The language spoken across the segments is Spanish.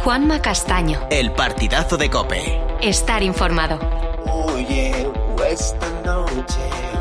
Juanma Castaño. El partidazo de COPE. Estar informado. Oye, esta noche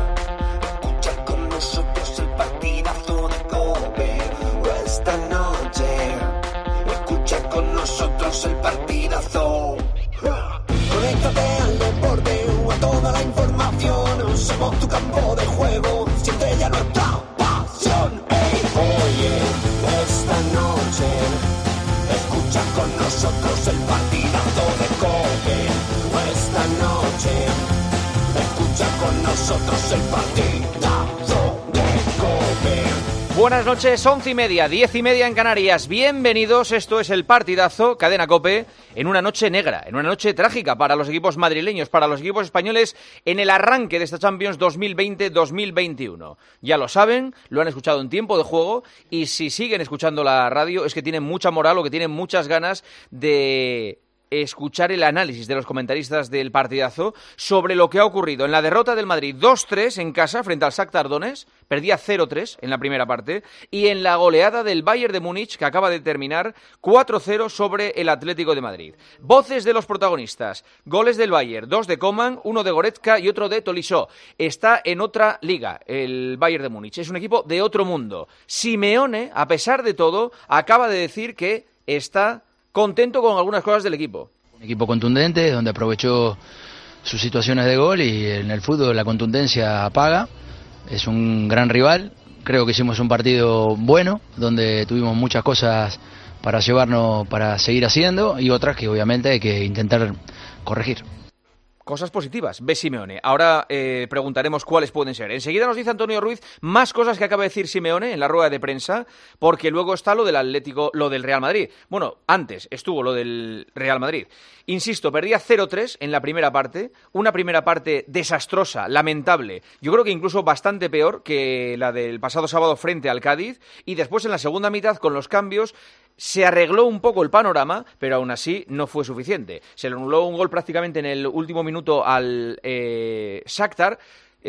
escucha con nosotros el partidazo de COPE. Esta noche escucha con nosotros el partidazo. Conéctate al deporte o a toda la información. Somos tu campo de juego. Siente ya nuestra pasión. Oye, esta noche escucha con nosotros el partidazo de COPE. Esta noche escucha con nosotros el partidazo de COPE. Buenas noches, 11:30, 10:30 en Canarias. Bienvenidos, esto es el partidazo, Cadena COPE, en una noche negra, en una noche trágica para los equipos madrileños, para los equipos españoles, en el arranque de esta Champions 2020-2021. Ya lo saben, lo han escuchado en tiempo de juego, y si siguen escuchando la radio es que tienen mucha moral o que tienen muchas ganas de escuchar el análisis de los comentaristas del partidazo sobre lo que ha ocurrido en la derrota del Madrid 2-3 en casa frente al Shakhtar Donetsk, perdía 0-3 en la primera parte, y en la goleada del Bayern de Múnich que acaba de terminar 4-0 sobre el Atlético de Madrid. Voces de los protagonistas: goles del Bayern, 2 de Coman, 1 de Goretzka y otro de Tolisso. Está en otra liga el Bayern de Múnich, es un equipo de otro mundo. Simeone, a pesar de todo, acaba de decir que está contento con algunas cosas del equipo. Un equipo contundente, donde aprovechó sus situaciones de gol, y en el fútbol la contundencia paga. Es un gran rival. Creo que hicimos un partido bueno, donde tuvimos muchas cosas para llevarnos, para seguir haciendo, y otras que obviamente hay que intentar corregir. Cosas positivas, ve Simeone. Ahora preguntaremos cuáles pueden ser. Enseguida nos dice Antonio Ruiz más cosas que acaba de decir Simeone en la rueda de prensa, porque luego está lo del Atlético, lo del Real Madrid. Bueno, antes estuvo lo del Real Madrid. Insisto, perdía 0-3 en la primera parte, una primera parte desastrosa, lamentable. Yo creo que incluso bastante peor que la del pasado sábado frente al Cádiz, y después en la segunda mitad, con los cambios, se arregló un poco el panorama, pero aún así no fue suficiente. Se le anuló un gol prácticamente en el último minuto al Shakhtar,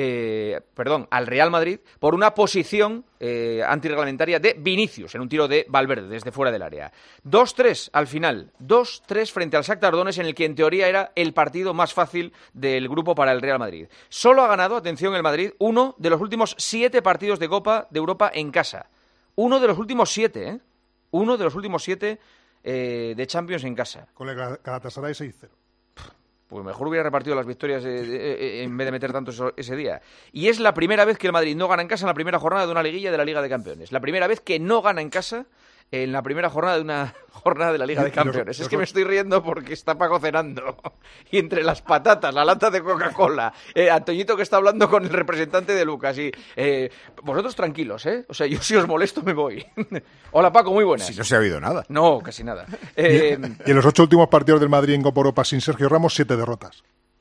al Real Madrid, por una posición antirreglamentaria de Vinicius, en un tiro de Valverde, desde fuera del área. 2-3 al final, 2-3 frente al Shakhtar Donetsk, en el que en teoría era el partido más fácil del grupo para el Real Madrid. Solo ha ganado, atención, el Madrid, uno de los últimos 7 partidos de Copa de Europa en casa. Uno de los últimos 7, ¿eh? Uno de los últimos 7 de Champions en casa. Con el Galatasaray 6-0. Pues mejor hubiera repartido las victorias en vez de meter tanto ese día. Y es la primera vez que el Madrid no gana en casa en la primera jornada de una liguilla de la Liga de Campeones. La primera vez que no gana en casa en la primera jornada de una jornada de la Liga de Campeones. Es que me estoy riendo porque está Paco cenando. Y entre las patatas, la lata de Coca-Cola, Antoñito que está hablando con el representante de Lucas. Y vosotros tranquilos, ¿eh? O sea, yo si os molesto me voy. Hola Paco, muy buenas. Si no se ha oído nada. No, casi nada. Y en los 8 últimos partidos del Madrid en Copa Europa sin Sergio Ramos, 7 derrotas.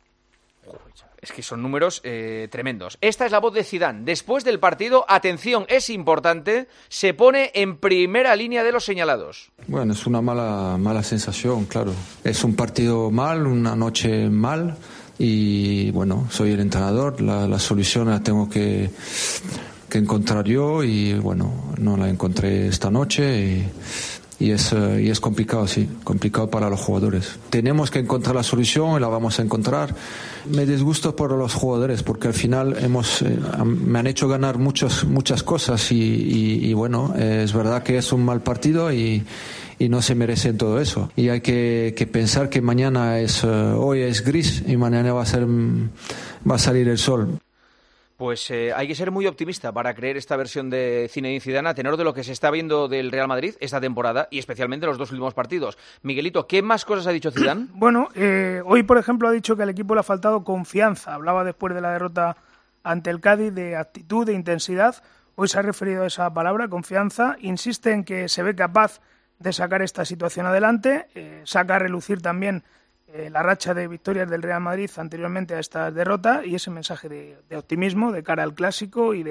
Es que son números tremendos. Esta es la voz de Zidane. Después del partido, atención, es importante, se pone en primera línea de los señalados. Bueno, es una mala sensación, claro. Es un partido mal, una noche mal, y bueno, soy el entrenador, la solución la tengo que encontrar yo, y bueno, no la encontré esta noche, y es complicado, sí, complicado para los jugadores. Tenemos que encontrar la solución y la vamos a encontrar. Me disgusto por los jugadores porque al final me han hecho ganar muchas cosas, y bueno, es verdad que es un mal partido y no se merecen todo eso. Y hay que pensar que mañana hoy es gris y mañana va a salir el sol. Pues hay que ser muy optimista para creer esta versión de Zinedine Zidane a tenor de lo que se está viendo del Real Madrid esta temporada y especialmente los 2 últimos partidos. Miguelito, ¿qué más cosas ha dicho Zidane? Bueno, hoy por ejemplo ha dicho que al equipo le ha faltado confianza. Hablaba después de la derrota ante el Cádiz de actitud, de intensidad. Hoy se ha referido a esa palabra, confianza. Insiste en que se ve capaz de sacar esta situación adelante. Saca a relucir también la racha de victorias del Real Madrid anteriormente a esta derrota y ese mensaje de optimismo de cara al Clásico y de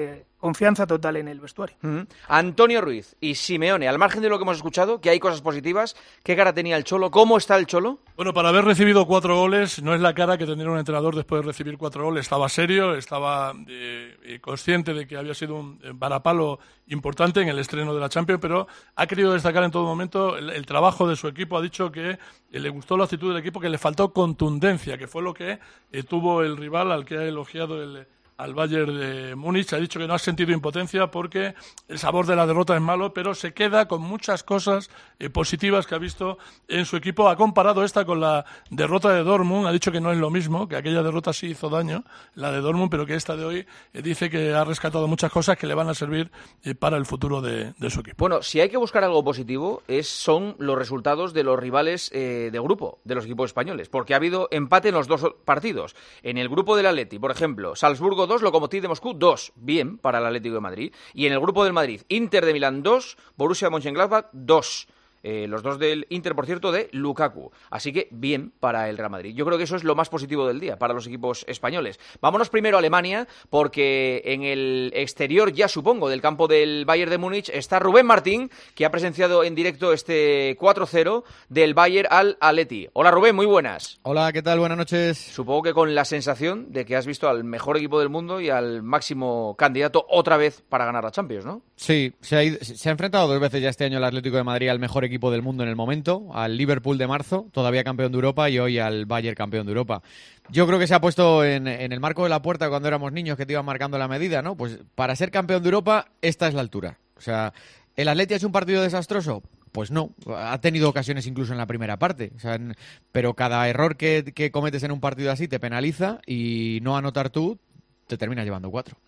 confianza total en el vestuario. Antonio Ruiz y Simeone, al margen de lo que hemos escuchado, que hay cosas positivas, ¿qué cara tenía el Cholo? ¿Cómo está el Cholo? Bueno, para haber recibido 4 goles, no es la cara que tendría un entrenador después de recibir 4 goles. Estaba serio, estaba consciente de que había sido un varapalo importante en el estreno de la Champions, pero ha querido destacar en todo momento el trabajo de su equipo. Ha dicho que le gustó la actitud del equipo, que le faltó contundencia, que fue lo que tuvo el rival al que ha elogiado al Bayern de Múnich. Ha dicho que no ha sentido impotencia porque el sabor de la derrota es malo, pero se queda con muchas cosas positivas que ha visto en su equipo. Ha comparado esta con la derrota de Dortmund. Ha dicho que no es lo mismo, que aquella derrota sí hizo daño, la de Dortmund, pero que esta de hoy dice que ha rescatado muchas cosas que le van a servir para el futuro de su equipo. Bueno, si hay que buscar algo positivo, son los resultados de los rivales de grupo, de los equipos españoles, porque ha habido empate en los 2 partidos. En el grupo del Atleti, por ejemplo, Salzburgo 2, Lokomotiv de Moscú 2, bien para el Atlético de Madrid. Y en el grupo del Madrid, Inter de Milán 2, Borussia Mönchengladbach 2. Los 2 del Inter, por cierto, de Lukaku. Así que bien para el Real Madrid. Yo creo que eso es lo más positivo del día para los equipos españoles. Vámonos primero a Alemania, porque en el exterior, ya supongo, del campo del Bayern de Múnich, está Rubén Martín, que ha presenciado en directo este 4-0 del Bayern al Atleti. Hola Rubén, muy buenas. Hola, ¿qué tal? Buenas noches. Supongo que con la sensación de que has visto al mejor equipo del mundo y al máximo candidato otra vez para ganar la Champions, ¿no? Sí, se ha enfrentado 2 veces ya este año el Atlético de Madrid al mejor equipo del mundo en el momento, al Liverpool de marzo, todavía campeón de Europa, y hoy al Bayern campeón de Europa. Yo creo que se ha puesto en el marco de la puerta cuando éramos niños, que te iban marcando la medida, ¿no? Pues para ser campeón de Europa, esta es la altura. O sea, ¿el Atleti ha hecho un partido desastroso? Pues no, ha tenido ocasiones incluso en la primera parte, o sea, pero cada error que cometes en un partido así te penaliza, y no anotar tú te terminas llevando 4.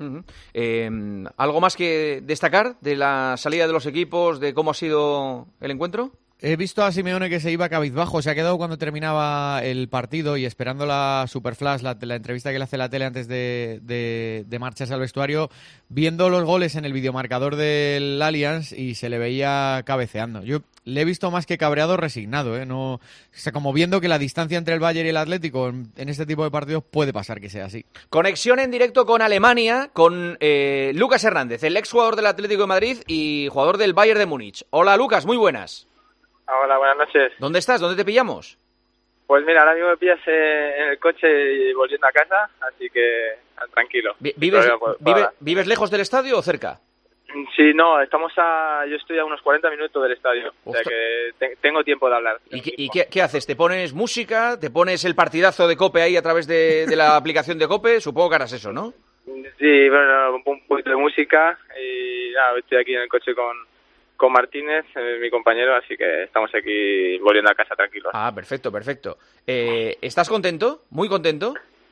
¿Algo más que destacar de la salida de los equipos, de cómo ha sido el encuentro? He visto a Simeone que se iba cabizbajo, se ha quedado cuando terminaba el partido y esperando la Superflash, la entrevista que le hace la tele antes de marcharse al vestuario, viendo los goles en el videomarcador del Allianz, y se le veía cabeceando. Yo le he visto más que cabreado, resignado, no, o sea, como viendo que la distancia entre el Bayern y el Atlético en este tipo de partidos puede pasar que sea así. Conexión en directo con Alemania, con Lucas Hernández, el exjugador del Atlético de Madrid y jugador del Bayern de Múnich. Hola Lucas, muy buenas. Hola, buenas noches. ¿Dónde estás? ¿Dónde te pillamos? Pues mira, ahora mismo me pillas en el coche y volviendo a casa, así que tranquilo. ¿Vives lejos del estadio o cerca? Sí, no, yo estoy a unos 40 minutos del estadio, o sea que tengo tiempo de hablar. ¿Y qué haces? ¿Te pones música? ¿Te pones el partidazo de COPE ahí a través de la aplicación de COPE? Supongo que harás eso, ¿no? Sí, bueno, un poquito de música y nada, estoy aquí en el coche con Martínez, mi compañero, así que estamos aquí volviendo a casa tranquilos. Ah, perfecto. ¿Estás contento? ¿Muy contento?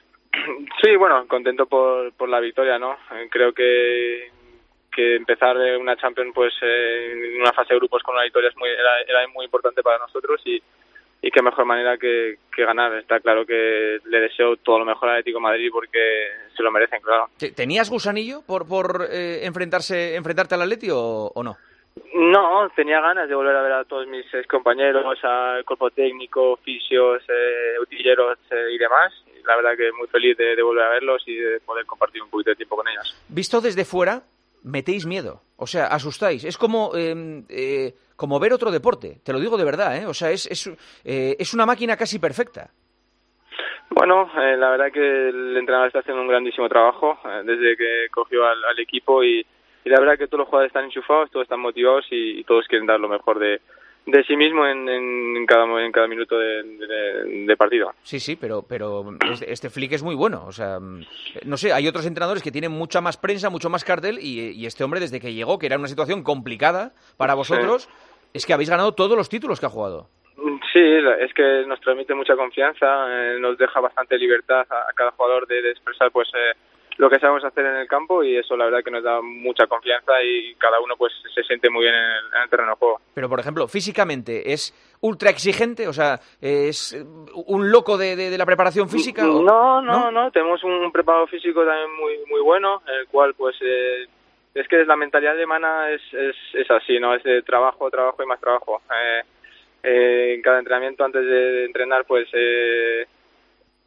Sí, bueno, contento por la victoria, ¿no? Creo que empezar una Champions pues en una fase de grupos con una victoria era muy importante para nosotros, y qué mejor manera que ganar. Está claro que le deseo todo lo mejor al Atlético de Madrid porque se lo merecen, claro. ¿Tenías gusanillo por enfrentarte al Atleti o no? No, tenía ganas de volver a ver a todos mis compañeros, al cuerpo técnico, fisios, utilleros y demás. Y la verdad que muy feliz de volver a verlos y de poder compartir un poquito de tiempo con ellos. Visto desde fuera, metéis miedo, o sea, asustáis. Es como ver otro deporte, te lo digo de verdad, ¿eh? O sea, es una máquina casi perfecta. Bueno, la verdad que el entrenador está haciendo un grandísimo trabajo desde que cogió al equipo, y la verdad que todos los jugadores están enchufados, todos están motivados y todos quieren dar lo mejor de sí mismo en cada minuto de partido. Sí, pero este Flick es muy bueno. O sea, no sé, hay otros entrenadores que tienen mucha más prensa, mucho más cartel, y este hombre, desde que llegó, que era una situación complicada para vosotros, sí, es que habéis ganado todos los títulos que ha jugado. Sí, es que nos transmite mucha confianza, nos deja bastante libertad a cada jugador de expresar pues lo que sabemos hacer en el campo, y eso la verdad que nos da mucha confianza y cada uno pues se siente muy bien en el terreno de juego. Pero por ejemplo, físicamente, ¿es ultra exigente? O sea, ¿es un loco de la preparación física? No, tenemos un preparado físico también muy bueno, el cual pues es que la mentalidad alemana es así, ¿no? Es de trabajo y más trabajo. En cada entrenamiento, antes de entrenar, pues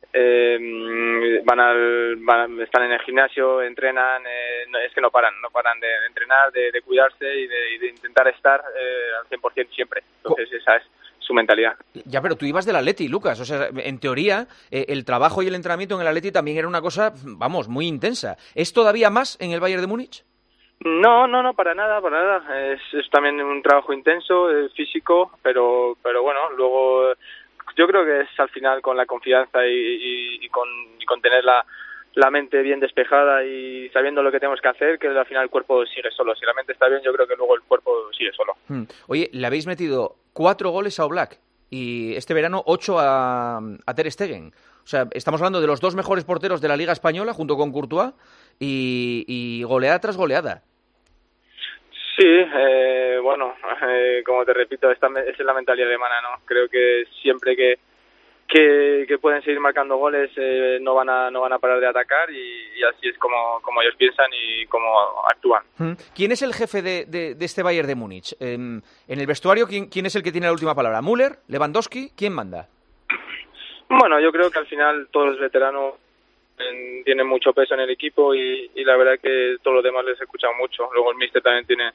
están en el gimnasio, entrenan, es que no paran de entrenar, de cuidarse y de intentar estar al 100% siempre. Entonces esa es su mentalidad. Ya, pero tú ibas del Atleti, Lucas. O sea, en teoría, el trabajo y el entrenamiento en el Atleti también era una cosa, vamos, muy intensa. ¿Es todavía más en el Bayern de Múnich? No, para nada. Es también un trabajo intenso, físico, pero bueno, luego yo creo que es al final con la confianza y con tener la mente bien despejada y sabiendo lo que tenemos que hacer, que al final el cuerpo sigue solo. Si la mente está bien, yo creo que luego el cuerpo sigue solo. Oye, le habéis metido 4 goles a Oblak y este verano 8 a Ter Stegen. O sea, estamos hablando de los 2 mejores porteros de la Liga Española junto con Courtois y goleada tras goleada. Sí, bueno, como te repito, esa es la mentalidad alemana, ¿no? Creo que siempre que pueden seguir marcando goles no van a parar de atacar y así es como ellos piensan y como actúan. ¿Quién es el jefe de este Bayern de Múnich? En el vestuario, ¿quién es el que tiene la última palabra? ¿Müller? ¿Lewandowski? ¿Quién manda? Bueno, yo creo que al final todos los veteranos tienen mucho peso en el equipo y la verdad que todos los demás les escuchan mucho. Luego el míster también tiene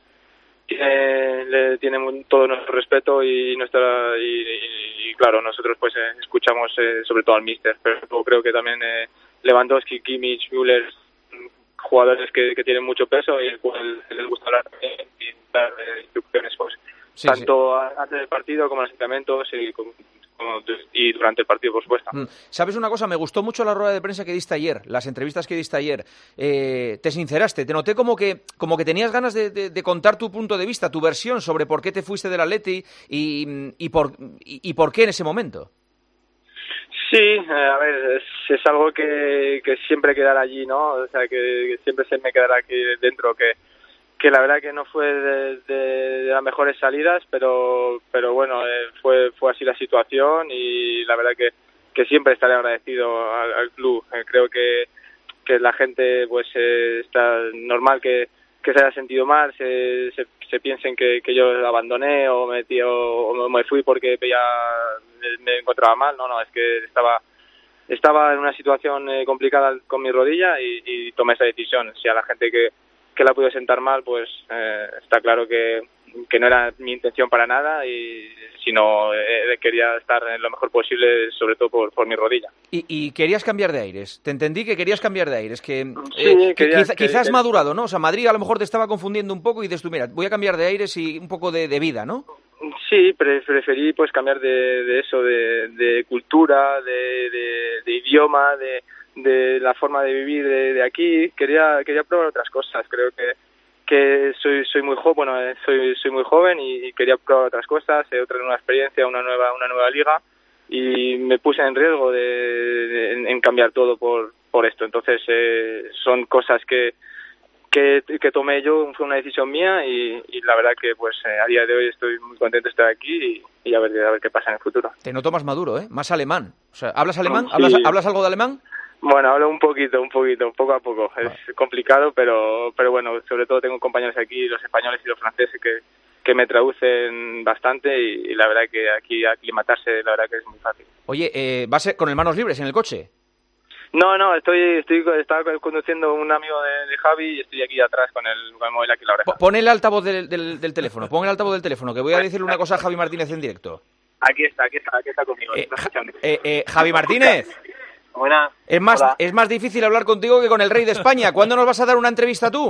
todo nuestro respeto y claro, nosotros pues escuchamos sobre todo al míster, pero creo que también Lewandowski, Kimmich, Müller, jugadores que tienen mucho peso y les gusta hablar y dar instrucciones pues tanto antes del partido como en los entrenamientos y durante el partido, por supuesto. ¿Sabes una cosa? Me gustó mucho la rueda de prensa que diste ayer, las entrevistas que diste ayer. Te sinceraste, te noté como que tenías ganas de contar tu punto de vista, tu versión sobre por qué te fuiste del Atleti y por qué en ese momento. Sí, a ver, es algo que siempre quedará allí, ¿no? O sea, que siempre se me quedará aquí dentro, que la verdad que no fue de las mejores salidas, pero bueno, fue así la situación y la verdad que siempre estaré agradecido al club. Creo que la gente pues está normal que se haya sentido mal, se piensen que yo abandoné o me fui porque me encontraba mal. No, es que estaba en una situación complicada con mi rodilla y tomé esa decisión. Si a la gente que la pude sentar mal, pues está claro que no era mi intención para nada, sino quería estar en lo mejor posible, sobre todo por mi rodilla. Y querías cambiar de aires. Te entendí que querías cambiar de aires, quizás madurado, ¿no? O sea, Madrid a lo mejor te estaba confundiendo un poco y dices tú, mira, voy a cambiar de aires y un poco de vida, ¿no? Sí, preferí pues cambiar de eso, de cultura, de idioma, de la forma de vivir de aquí. Quería probar otras cosas. Creo que soy muy joven, soy muy joven y quería probar otras cosas, otra nueva experiencia, una nueva liga, y me puse en riesgo en cambiar todo por esto. Entonces son cosas que tomé yo, fue una decisión mía y la verdad que pues a día de hoy estoy muy contento de estar aquí y a ver qué pasa en el futuro. Te noto más maduro, más alemán. O sea, ¿hablas alemán? Sí. ¿Hablas algo de alemán? Bueno, hablo un poquito, poco a poco. Es complicado, pero bueno, sobre todo tengo compañeros aquí, los españoles y los franceses, que me traducen bastante y la verdad que aquí aclimatarse, la verdad que es muy fácil. Oye, ¿vas con el manos libres en el coche? No, estaba conduciendo un amigo de Javi y estoy aquí atrás con el móvil aquí en la oreja. Pon el altavoz del teléfono, que voy a decirle una cosa a Javi Martínez en directo. Aquí está conmigo. Javi Martínez. Buenas. Es más difícil hablar contigo que con el rey de España. ¿Cuándo nos vas a dar una entrevista tú?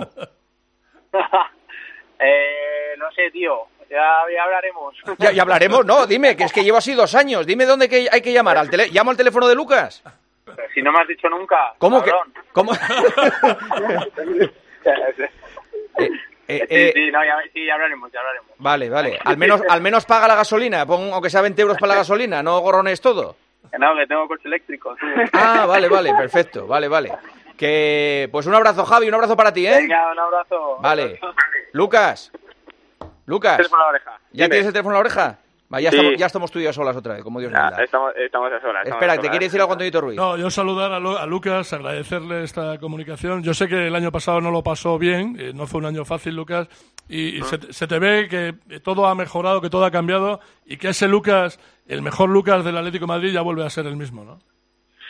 No sé, tío. Ya hablaremos. Ya hablaremos, no, dime, que es que llevo así 2 años. Dime dónde hay que llamar. ¿Llamo al teléfono de Lucas? Pero si no me has dicho nunca. ¿Cómo cabrón. que? ¿Cómo? Sí, hablaremos. Vale. Al menos paga la gasolina. Pon, aunque sea 20 euros para la gasolina, no gorrones todo. No, que tengo coche eléctrico. Sí. Ah, vale, perfecto, vale. Que, pues un abrazo, Javi, un abrazo para ti, ¿eh? Venga, un abrazo. Vale. Lucas. Teléfono a la oreja. ¿Ya tienes el teléfono a la oreja? Va, ya Sí. estamos tú y yo a solas otra vez, como Dios manda. Estamos a solas. Espera, ¿te quiere decir algo Antonito Ruiz? No, yo saludar a Lucas, agradecerle esta comunicación. Yo sé que el año pasado no lo pasó bien, no fue un año fácil, Lucas, y se te ve que todo ha mejorado, que todo ha cambiado y que ese Lucas, el mejor Lucas del Atlético de Madrid, ya vuelve a ser el mismo, ¿no?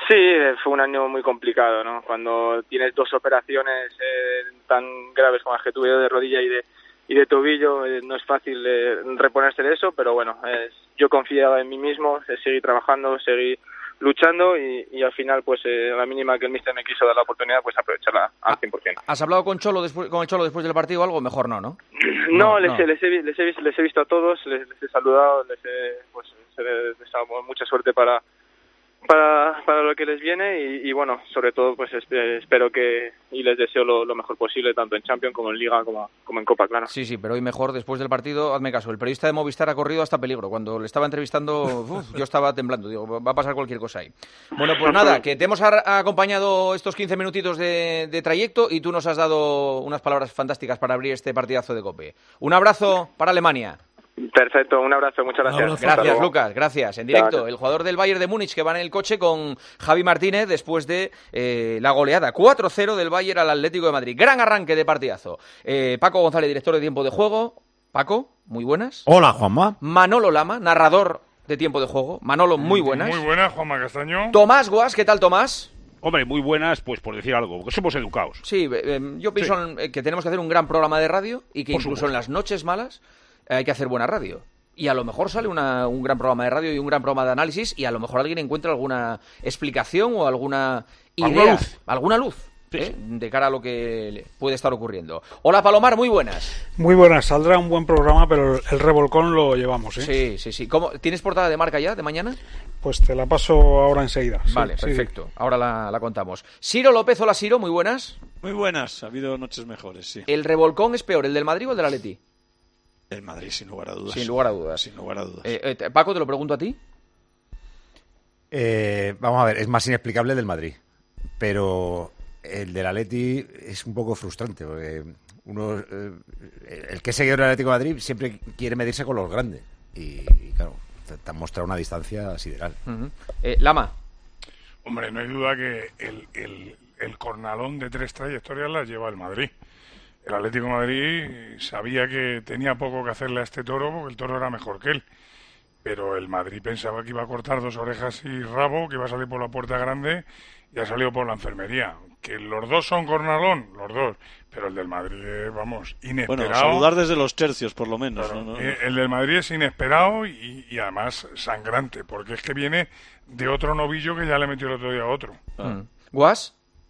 Sí, fue un año muy complicado, ¿no? Cuando tienes 2 operaciones tan graves como las que tuve yo de rodilla y de tobillo, no es fácil reponerse de eso, pero bueno, yo confiaba en mí mismo, seguí trabajando, seguí luchando y al final, pues a la mínima que el míster me quiso dar la oportunidad, pues aprovecharla al 100%. ¿Has hablado con el Cholo después del partido o algo? Mejor no, ¿no? No, les he visto a todos, les he saludado, les he deseado mucha suerte para lo que les viene y bueno, sobre todo pues espero que y les deseo lo mejor posible tanto en Champions como en Liga como en Copa, claro. Sí, pero hoy mejor después del partido, hazme caso, el periodista de Movistar ha corrido hasta peligro. Cuando le estaba entrevistando, yo estaba temblando, digo, va a pasar cualquier cosa ahí. Bueno, pues nada, que te hemos acompañado estos 15 minutitos de trayecto y tú nos has dado unas palabras fantásticas para abrir este partidazo de COPE. Un abrazo para Alemania. Perfecto, un abrazo, muchas gracias. Gracias, Lucas, gracias. En directo, el jugador del Bayern de Múnich que va en el coche con Javi Martínez después de la goleada 4-0 del Bayern al Atlético de Madrid. Gran arranque de partidazo. Paco González, director de Tiempo de Juego. Paco, muy buenas. Hola, Juanma. Manolo Lama, narrador de Tiempo de Juego. Manolo, muy buenas. Muy buenas, Juanma Castaño. Tomás Guas, ¿qué tal, Tomás? Hombre, muy buenas, pues por decir algo, porque somos educados. Sí, yo pienso que tenemos que hacer un gran programa de radio y que por incluso supuesto. En las noches malas hay que hacer buena radio. Y a lo mejor sale un gran programa de radio y un gran programa de análisis y a lo mejor alguien encuentra alguna explicación o alguna idea, alguna luz de cara a lo que le puede estar ocurriendo. Hola, Palomar, muy buenas. Muy buenas, saldrá un buen programa, pero el revolcón lo llevamos, ¿eh? Sí. ¿Tienes portada de marca ya, de mañana? Pues te la paso ahora enseguida. Vale, perfecto. Ahora la contamos. Ciro López, hola Ciro, muy buenas. Muy buenas, ha habido noches mejores, sí. ¿El revolcón es peor, el del Madrid o el del Atleti? El Madrid, sin lugar a dudas. Sin lugar a dudas. Sin lugar a dudas. Paco, te lo pregunto a ti. Vamos a ver, es más inexplicable el del Madrid, pero el del Atleti es un poco frustrante, porque el que es seguidor del Atlético de Madrid siempre quiere medirse con los grandes y claro, te han mostrado una distancia sideral. Lama. Hombre, no hay duda que el cornalón de 3 trayectorias las lleva el Madrid. El Atlético de Madrid sabía que tenía poco que hacerle a este toro porque el toro era mejor que él. Pero el Madrid pensaba que iba a cortar 2 orejas y rabo, que iba a salir por la puerta grande y ha salido por la enfermería. Que los dos son cornalón, los dos. Pero el del Madrid es, vamos, inesperado. Bueno, saludar desde los tercios, por lo menos. Claro, ¿no? El del Madrid es inesperado y además sangrante, porque es que viene de otro novillo que ya le metió el otro día a otro. ¿Guas?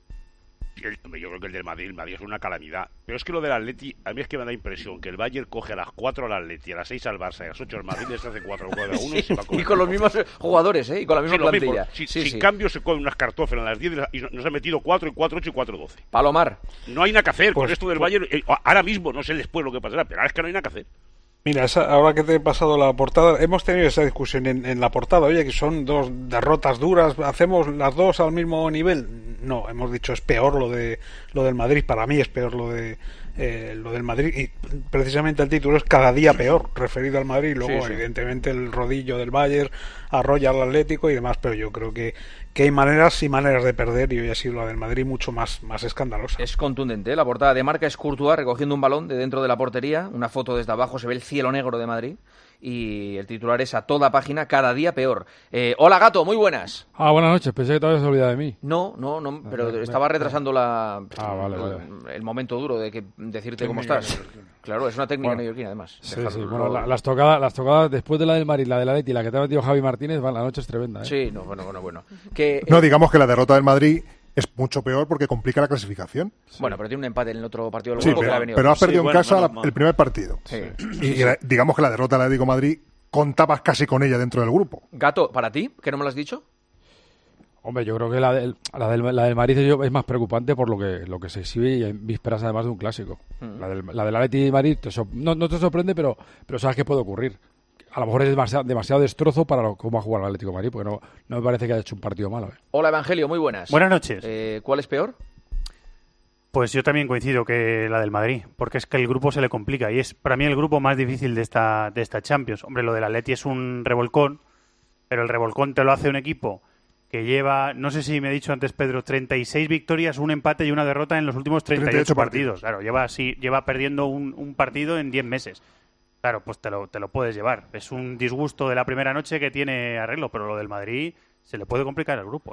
Yo creo que el del Madrid es una calamidad. Pero es que lo del Atleti, a mí es que me da impresión que el Bayern coge a las 4 al Atleti, a las 6 al Barça y a las 8 al Madrid, les hace 4-4-1 sí, y se va y con los mismos jugadores, y con la misma plantilla. Sin cambio se comen unas cartófelas a las 10 y nos han metido 4 y 4-8 y 4-12. Palomar. No hay nada que hacer con esto del Bayern. Ahora mismo, no sé después lo que pasará, pero ahora es que no hay nada que hacer. Mira, ahora que te he pasado la portada, hemos tenido esa discusión en la portada, oye, que son 2 derrotas duras, ¿hacemos las 2 al mismo nivel? No, hemos dicho es peor lo del Madrid, para mí es peor lo del Madrid, y precisamente el título es cada día peor, referido al Madrid, y luego evidentemente el rodillo del Bayern arrolla al Atlético y demás, pero yo creo que hay maneras y maneras de perder y hoy ha sido la del Madrid mucho más escandalosa. Es contundente, la portada de marca es Courtois recogiendo un balón de dentro de la portería, una foto desde abajo, se ve el cielo negro de Madrid y el titular es a toda página, cada día peor. Hola Gato, muy buenas. Buenas noches, pensé que todavía se olvidaba de mí. No, pero estaba retrasando vale. el momento duro de decirte cómo estás. Claro, es una técnica neoyorquina además. Sí. Bueno, las tocadas después de la del Madrid, la del Atleti, la que te ha metido Javi Martínez, la noche es tremenda. Sí, bueno. No, digamos que la derrota del Madrid es mucho peor porque complica la clasificación. Bueno, pero tiene un empate en el otro partido del grupo que le ha venido. Pero has perdido en casa el primer partido. Sí. Y digamos que la derrota del Atlético de Madrid contabas casi con ella dentro del grupo. Gato, ¿para ti? ¿Que no me lo has dicho? Hombre, yo creo que la del Madrid es más preocupante por lo que se exhibe y en vísperas además de un clásico. La del Atleti de Madrid no te sorprende, pero sabes que puede ocurrir. A lo mejor es demasiado destrozo para cómo va a jugar el Atlético de Madrid, porque no me parece que haya hecho un partido malo. Hola Evangelio, muy buenas. Buenas noches. ¿Cuál es peor? Pues yo también coincido que la del Madrid, porque es que el grupo se le complica y es para mí el grupo más difícil de esta Champions. Hombre, lo del Atleti es un revolcón, pero el revolcón te lo hace un equipo que lleva, no sé si me ha dicho antes Pedro, 36 victorias, un empate y una derrota en los últimos 38 partidos. Claro, lleva perdiendo un partido en 10 meses. Claro, pues te lo puedes llevar. Es un disgusto de la primera noche que tiene arreglo, pero lo del Madrid se le puede complicar al grupo,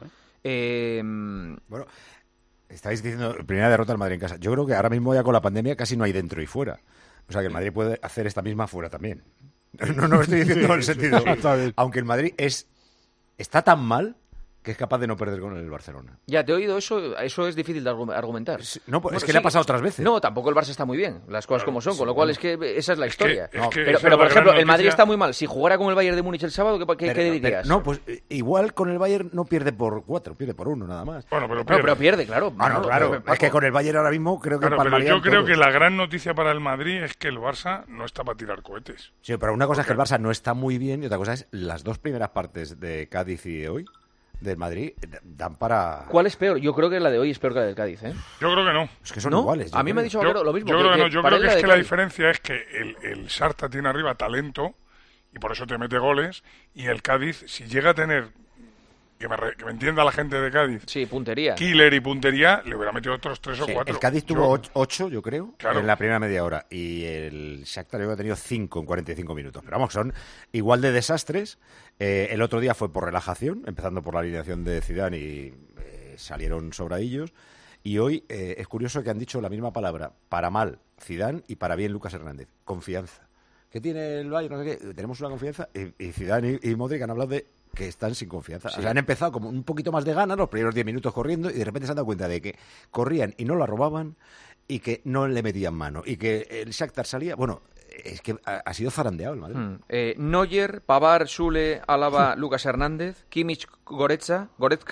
Bueno, estáis diciendo primera derrota del Madrid en casa. Yo creo que ahora mismo ya con la pandemia casi no hay dentro y fuera. O sea que el Madrid puede hacer esta misma fuera también. No estoy diciendo en el sentido. Aunque el Madrid está tan mal que es capaz de no perder con el Barcelona. Ya, te he oído eso es difícil de argumentar. No, es que le ha pasado otras veces. No, tampoco el Barça está muy bien, las cosas como son, con lo cual es que esa es la historia. Pero por ejemplo, el Madrid está muy mal. Si jugara con el Bayern de Múnich el sábado, ¿qué dirías? No, pues igual con el Bayern no pierde por 4, pierde por 1 nada más. Bueno, pero pierde, claro. Claro, es que con el Bayern ahora mismo creo que pero yo creo que la gran noticia para el Madrid es que el Barça no está para tirar cohetes. Sí, pero una cosa es que el Barça no está muy bien y otra cosa es las dos primeras partes de Cádiz y de hoy del Madrid dan para... ¿Cuál es peor? Yo creo que la de hoy es peor que la del Cádiz, ¿eh? Yo creo que no. Es que son iguales. A mí me ha dicho Valero lo mismo. Yo creo que no. Yo creo que es que la diferencia es que el Sarta tiene arriba talento y por eso te mete goles, y el Cádiz, si llega a tener, que me entienda la gente de Cádiz, sí, puntería, killer y puntería, le hubiera metido otros 3 o 4. El Cádiz tuvo 8, yo creo, en la primera media hora, y el Shakhtar yo creo que ha tenido 5 en 45 minutos. Pero vamos, son igual de desastres. El otro día fue por relajación, empezando por la alineación de Zidane, y salieron sobradillos. Y hoy es curioso que han dicho la misma palabra, para mal Zidane y para bien Lucas Hernández, confianza. ¿Qué tiene el Bayern? No sé qué. Tenemos una confianza, y Zidane y Modric han hablado de que están sin confianza. Sí. O sea, han empezado como un poquito más de ganas los primeros 10 minutos corriendo, y de repente se han dado cuenta de que corrían y no la robaban, y que no le metían mano, y que el Shakhtar salía... Bueno, es que ha sido zarandeado el Madrid. Neuer, Pavard, Sule, Álava, Lucas Hernández, Kimmich, Goretzka,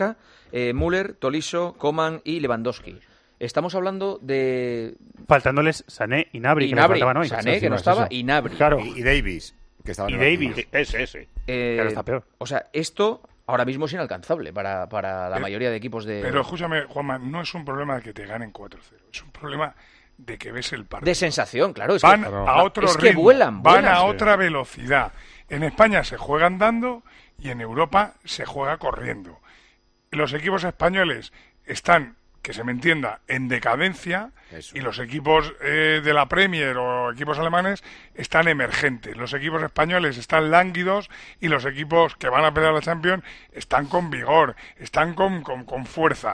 Müller, Tolisso, Coman y Lewandowski. Estamos hablando de... Faltándoles Sané y Gnabry, que nos faltaban hoy. Sané, que no estaba, y Gnabry. Claro. Y Davis, que estaba en Davis. Ese. Pero está peor. O sea, esto ahora mismo es inalcanzable para la mayoría de equipos de... Pero escúchame, Juanma, no es un problema de que te ganen 4-0. Es un problema de que ves el partido. De sensación, claro. Van a otro ritmo, que vuelan, van a otra velocidad. En España se juega andando y en Europa se juega corriendo. Los equipos españoles están, que se me entienda, en decadencia. Eso. Y los equipos de la Premier o equipos alemanes están emergentes. Los equipos españoles están lánguidos y los equipos que van a pelear la Champions están con vigor, están con fuerza.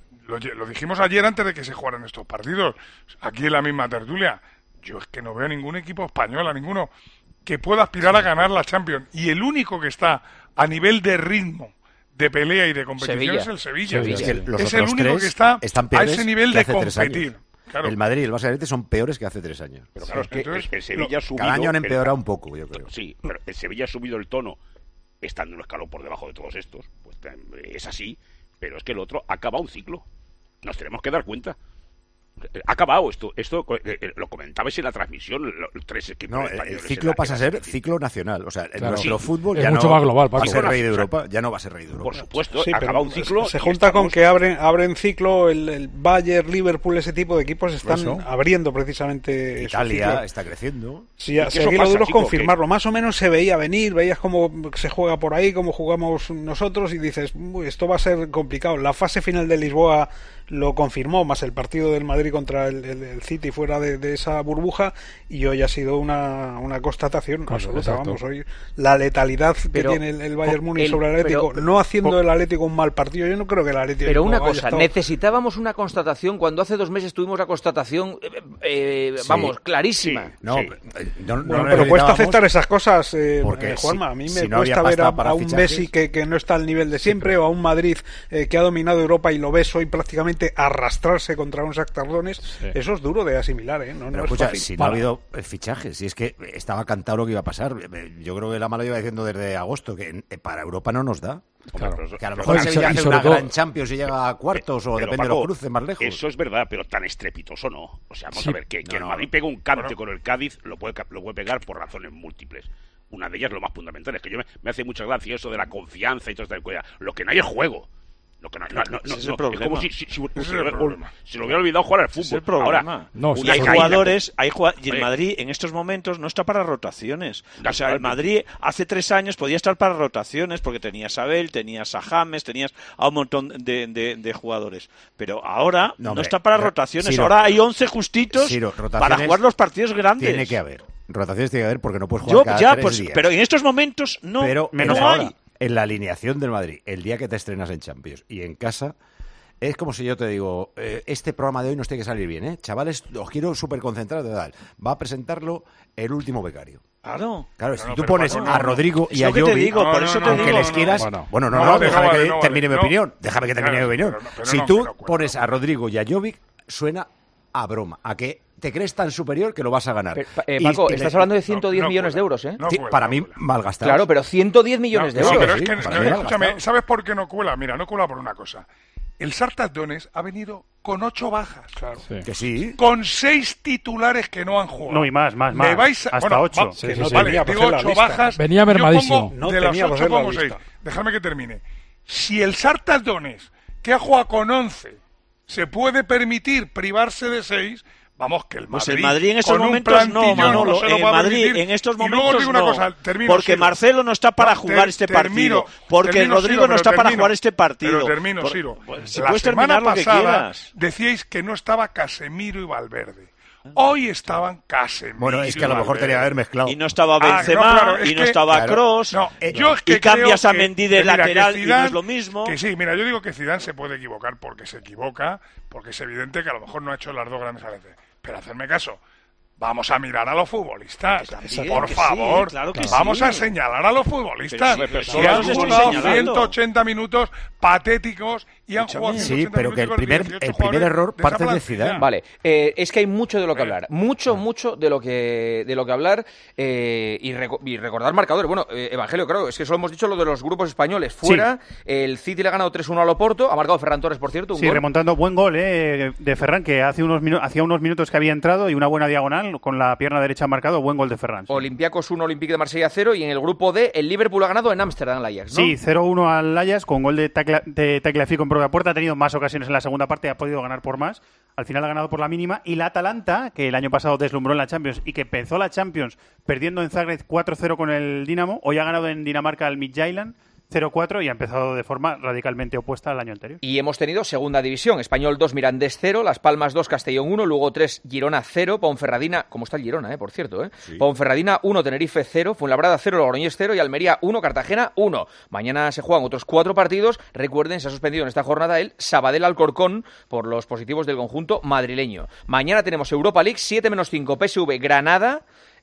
Lo dijimos ayer antes de que se jugaran estos partidos, aquí en la misma tertulia. Yo es que no veo ningún equipo español, a ninguno, que pueda aspirar a ganar la Champions. Y el único que está a nivel de ritmo, de pelea y de competición es el Sevilla. Es el único que está a ese nivel de competir. Claro. El Madrid y el Barça son peores que hace 3 años. Pero claro, es que el Sevilla ha subido... Cada año han empeorado un poco, yo creo. Sí, pero el Sevilla ha subido el tono, estando un escalón por debajo de todos estos. Pues es así, pero es que el otro ha acabado un ciclo. Nos tenemos que dar cuenta. Ha acabado esto lo comentabais en la transmisión, los 3 equipos españoles. El ciclo pasa a ser ciclo nacional. O sea, nuestro fútbol ya mucho más global, va a ser rey de Europa. Ya no va a ser rey de Europa. Por supuesto, sí, ha acabado un ciclo. Se junta con que abren ciclo el Bayern, Liverpool, ese tipo de equipos están abriendo precisamente. Italia está creciendo. Sí, aquí lo duro es confirmarlo. Más o menos se veía venir, veías cómo se juega por ahí, cómo jugamos nosotros, y dices, esto va a ser complicado. La fase final de Lisboa lo confirmó, más el partido del Madrid contra el City fuera de esa burbuja, y hoy ha sido una constatación absoluta. Vamos, hoy la letalidad que tiene el Bayern Múnich sobre el Atlético, no haciendo el Atlético un mal partido. Yo no creo que el Atlético... Pero una cosa, necesitábamos una constatación cuando hace 2 meses tuvimos la constatación, clarísima. Sí. Pero cuesta aceptar esas cosas, Juanma. A mí me cuesta ver a un Messi que no está al nivel de siempre, o a un Madrid que ha dominado Europa y lo ves hoy prácticamente arrastrarse contra un Shakhtar Donetsk. Eso es duro de asimilar, ¿eh? No escucha, es fácil. Si no ha habido fichajes, si es que estaba cantado lo que iba a pasar. Yo creo que la mala iba diciendo desde agosto que para Europa no nos da. Claro. Que a lo mejor Sevilla hace una gran Champions y llega a cuartos, o depende de los cruces más lejos. Eso es verdad, pero tan estrepitoso no. O sea, vamos a ver, que el Madrid pega un cante con el Cádiz, lo puede pegar por razones múltiples. Una de ellas, lo más fundamental, es que me hace mucha gracia eso de la confianza y todo esto. Lo que no hay es juego. Lo que no, es como si se lo hubiera olvidado jugar al fútbol. Es el problema. Ahora, hay jugadores, y el Madrid en estos momentos no está para rotaciones. O sea, el Madrid hace 3 años podía estar para rotaciones porque tenías a Abel, tenías a James, tenías a un montón de jugadores. Pero ahora no está para rotaciones. Ahora hay 11 justitos para jugar los partidos grandes. Tiene que haber. Rotaciones tiene que haber porque no puedes jugar cada 3 días. Pero en estos momentos no hay. en la alineación del Madrid el día que te estrenas en Champions y en casa, es como si yo te digo, este programa de hoy nos tiene que salir bien, ¿eh? Chavales, os quiero súper concentrados, va a presentarlo el último becario. Claro, si tú pones a Rodrigo y a Jovic, aunque les quieras... déjame que termine mi opinión. Déjame que termine mi opinión. Si tú pones a Rodrigo y a Jovic, suena a broma, a que te crees tan superior que lo vas a ganar. Paco, estás hablando de 110 millones de euros, ¿eh? Sí, para mí, mal gastados. Claro, pero 110 millones de euros. Sí, pero es que, escúchame, ¿sabes por qué no cuela? Mira, no cuela por una cosa. El Shakhtar Donetsk ha venido con 8 bajas. Claro. Sí. Que sí. Con 6 titulares que no han jugado. No, y más. Hasta 8. Vale, digo 8 bajas. Venía mermadísimo. De las 8 pongo 6. Dejadme que termine. Si el Shakhtar Donetsk, que ha jugado con 11, se puede permitir privarse de 6... Vamos, que el Madrid... Pues el Madrid en estos momentos no, Manolo. El Madrid en estos momentos no. Porque Marcelo no está para jugar este partido. Porque Rodrigo no está para jugar este partido. Pero termino, Ciro. Si la puedes semana terminar lo que pasada quieras. decíais que no estaba Casemiro y Valverde. Hoy estaban Casemiro. Bueno, es que a lo mejor tenía que haber mezclado. Y no estaba Benzema, y no estaba Kroos. Y cambias a Mendy de lateral y no es lo mismo. Que sí, mira, yo digo que Zidane se puede equivocar porque se equivoca, porque es evidente que a lo mejor no ha hecho las dos grandes veces. Pero hacerme caso, vamos a mirar a los futbolistas, por favor, vamos a señalar a los futbolistas que han jugado 180 minutos patéticos y han jugado 180 minutos. Sí, pero que el primer error parte de Zidane. Vale, es que hay mucho de lo que hablar, mucho de lo que hablar y recordar marcadores. Bueno, Evangelio, claro, es que solo hemos dicho lo de los grupos españoles. Fuera, el City le ha ganado 3-1 al Oporto, ha marcado Ferran Torres, por cierto, un gol. Remontando, buen gol de Ferran, que hacía unos minutos que había entrado y una buena diagonal con la pierna derecha marcado, buen gol de Ferran. Sí. Olympiacos 1, Olympique de Marsella 0, y en el grupo D el Liverpool ha ganado en Ámsterdam al Ajax, ¿no? Sí, 0-1 al Ajax con gol de Tagliafico en propia puerta. Ha tenido más ocasiones en la segunda parte y ha podido ganar por más. Al final ha ganado por la mínima. Y la Atalanta, que el año pasado deslumbró en la Champions y que empezó la Champions perdiendo en Zagreb 4-0 con el Dinamo, hoy ha ganado en Dinamarca al Midtjylland 0-4 y ha empezado de forma radicalmente opuesta al año anterior. Y hemos tenido segunda división, Español 2, Mirandés 0, Las Palmas 2, Castellón 1, Lugo 3, Girona 0, Ponferradina, ¿cómo está el Girona, por cierto? Sí. Ponferradina 1, Tenerife 0, Fuenlabrada 0, Logroñés 0 y Almería 1, Cartagena 1. Mañana se juegan otros 4 partidos. Recuerden, se ha suspendido en esta jornada el Sabadell-Alcorcón por los positivos del conjunto madrileño. Mañana tenemos Europa League, 7-5, PSV Granada.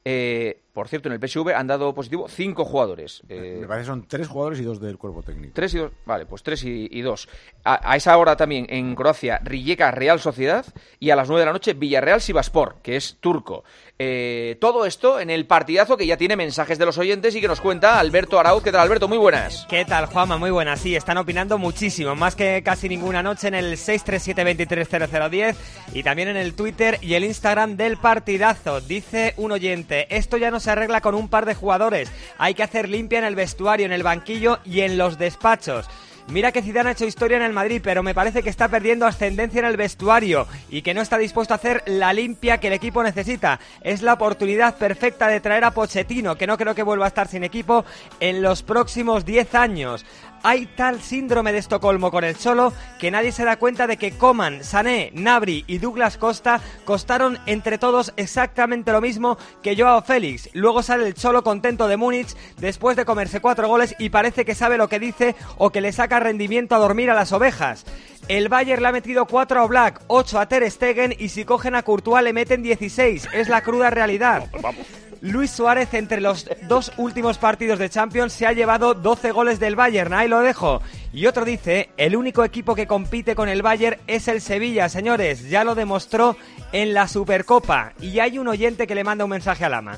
Por cierto, en el PSV han dado positivo 5 jugadores. Me parece que son 3 jugadores y 2 del cuerpo técnico. 3 y 2, vale, pues 3 y 2. A esa hora también en Croacia, Rijeka Real Sociedad, y a las 9 de la noche Villarreal Sivasspor, que es turco. Todo esto en el partidazo que ya tiene mensajes de los oyentes y que nos cuenta Alberto Arauz. ¿Qué tal, Alberto? Muy buenas. ¿Qué tal, Juanma? Muy buenas. Sí, están opinando muchísimo, más que casi ninguna noche, en el 637-230010 y también en el Twitter y el Instagram del partidazo. Dice un oyente: esto ya no se arregla con un par de jugadores, hay que hacer limpia en el vestuario, en el banquillo y en los despachos. Mira que Zidane ha hecho historia en el Madrid, pero me parece que está perdiendo ascendencia en el vestuario y que no está dispuesto a hacer la limpia que el equipo necesita. Es la oportunidad perfecta de traer a Pochettino, que no creo que vuelva a estar sin equipo en los próximos 10 años. Hay tal síndrome de Estocolmo con el Cholo que nadie se da cuenta de que Coman, Sané, Gnabry y Douglas Costa costaron entre todos exactamente lo mismo que Joao Félix. Luego sale el Cholo contento de Múnich después de comerse 4 goles y parece que sabe lo que dice o que le saca rendimiento a dormir a las ovejas. El Bayern le ha metido 4 a Oblak, 8 a Ter Stegen y si cogen a Courtois le meten 16. Es la cruda realidad. Luis Suárez, entre los 2 últimos partidos de Champions, se ha llevado 12 goles del Bayern. Ahí lo dejo. Y otro dice: el único equipo que compite con el Bayern es el Sevilla, señores. Ya lo demostró en la Supercopa. Y hay un oyente que le manda un mensaje a Lama.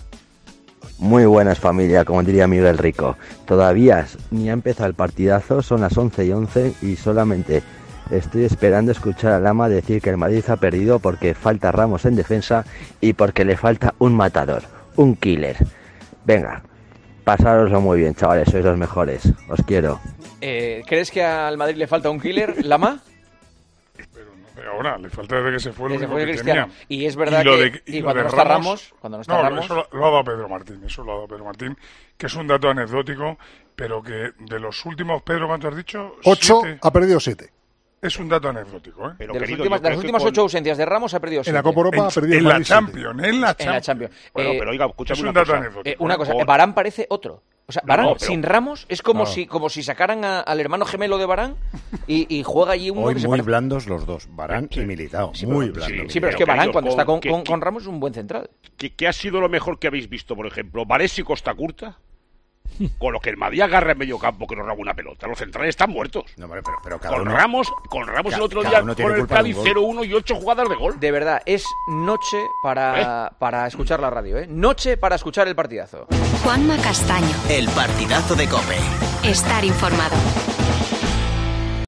Muy buenas, familia, como diría Miguel Rico. Todavía ni ha empezado el partidazo, son las 11:11 y solamente estoy esperando escuchar a Lama decir que el Madrid ha perdido porque falta Ramos en defensa y porque le falta un matador. Un killer. Venga, pasároslo muy bien, chavales, sois los mejores. Os quiero. ¿Crees que al Madrid le falta un killer, Lama? Pero ahora, le falta desde que se fue el único que Cristiano. tenía. Y es verdad que cuando no está Ramos... Eso lo ha dado Pedro Martín, que es un dato anecdótico, pero que de los últimos, Pedro, ¿cuánto has dicho? 8, ha perdido 7. Es un dato anecdótico, ¿eh? Pero, de querido, las últimas 8 ausencias de Ramos ha perdido 7. En la Copa Europa ha perdido en más la de Champions, en la Champions. Bueno, pero oiga, escúchame es un una dato cosa. anecdótico. Una cosa, Varane parece otro. O sea, Varane No, pero- sin Ramos es como, Claro. como si sacaran al hermano gemelo de Varane y juega allí uno Hoy que se muy parece. blandos los dos, Varane y Militao. Muy blandos. Sí, pero es que Varane cuando está con Ramos es un buen central. ¿Qué ha sido lo mejor que habéis visto, por ejemplo? Varese y Costa Curta. Con lo que el Madrid agarra en medio campo que nos roba una pelota. Los centrales están muertos. No, pero cada Con uno- Ramos el otro día uno tiene con el culpa de un Cádiz gol. 0-1 y 8 jugadas de gol. De verdad, es noche para escuchar la radio, ¿eh? Noche para escuchar el partidazo. Juanma Castaño. El partidazo de COPE. Estar informado.